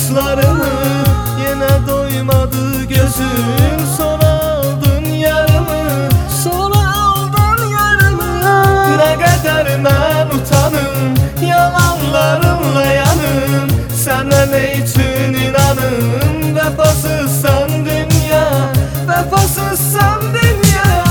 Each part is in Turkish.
saçlarımı. Yine doymadı gözüm, sonra aldın yarımı. Sonra aldın yarımı. Ne kadar ben utanım, yalanlarımla yanım. Sana ne için inanım, vefasızsan dünya, vefasızsan dünya.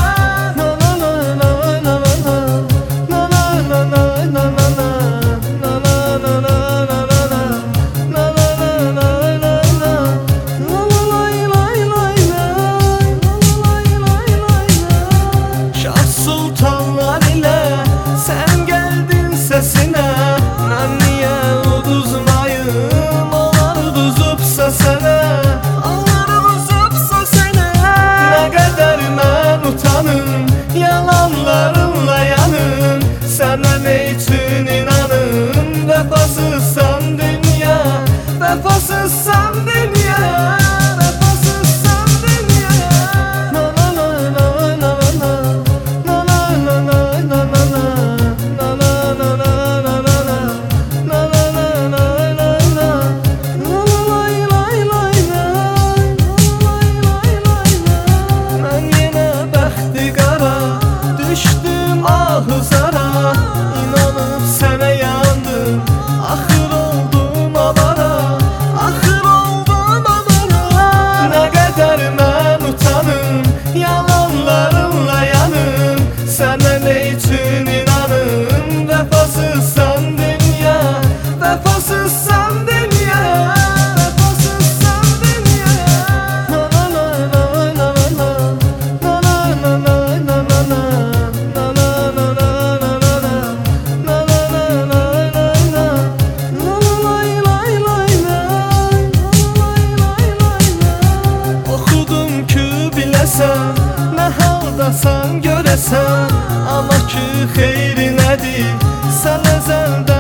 Sultanlar ile sen geldin sesine, ben niye uduzmayım? Onlar uduzupsa sene, onlar uduzupsa sene. Ne kadar ben utanım, yalanlarımla yanım. Sana ne için inanım, vefasızsan dünya, vefasızsan dünya. Düştüm ahızara, inanıp sana yandım. Ahır oldum avara, ahır oldum avara. Ne kadar ben utanım, yalanlarımla yanım. Sana ne için inanım, vefasızsan dünya, vefasızsan dünya. Ne haldasan göresen, ama ki xeyri nədir? Sən əzəldən